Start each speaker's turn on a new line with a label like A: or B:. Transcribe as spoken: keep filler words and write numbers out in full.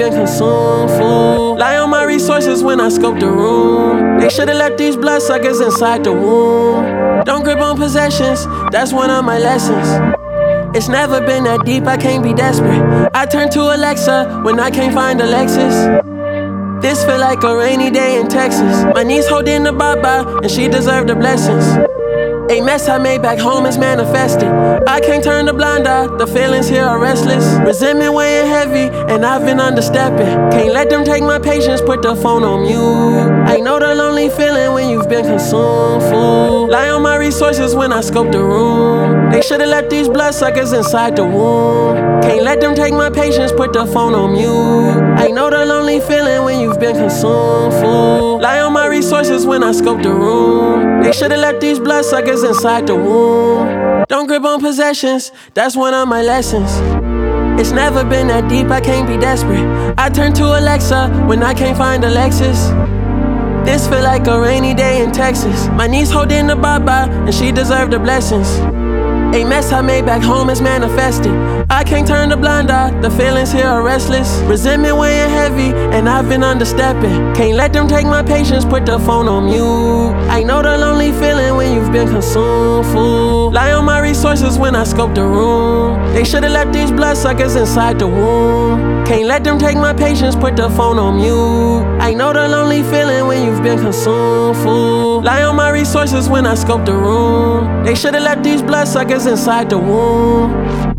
A: been consumed, fool. Lie on my resources when I scope the room. They should've left these bloodsuckers inside the womb. Don't grip on possessions, that's one of my lessons. It's never been that deep, I can't be desperate. I turn to Alexa when I can't find a Lexus. This feel like a rainy day in Texas. My niece holding the baba, and she deserved the blessings. A mess I made back home is manifested. I can't turn the blind eye, the feelings here are restless. Resentment weighing heavy, and I've been understepping. Can't let them take my patience, put the phone on mute. I know the lonely feeling when you've been consumed, fool. Lie on my resources when I scope the room. They should've left these bloodsuckers inside the womb. Can't let them take my patience, put the phone on mute. I know the lonely feeling when you've been consumed, fool. Lie on my resources when I scope the room. They should've left these bloodsuckers inside the womb. Don't grip on possessions, that's one of my lessons. It's never been that deep, I can't be desperate. I turn to Alexa when I can't find a Lexus. This feel like a rainy day in Texas. My niece holding the baba, and she deserved the blessings. A mess I made back home is manifested. I can't turn the blind eye, the feelings here are restless. Resentment weighing heavy, and I've been understepping. Can't let them take my patience, put the phone on mute. I know the lonely feeling when you've been consumed, fool. Lie on my resources when I scope the room. They should've left these bloodsuckers inside the womb. Can't let them take my patience, put the phone on mute. I know the lonely feeling when you've been consumed, fool. Lie on my resources when I scope the room. They should've left these bloodsuckers inside the womb.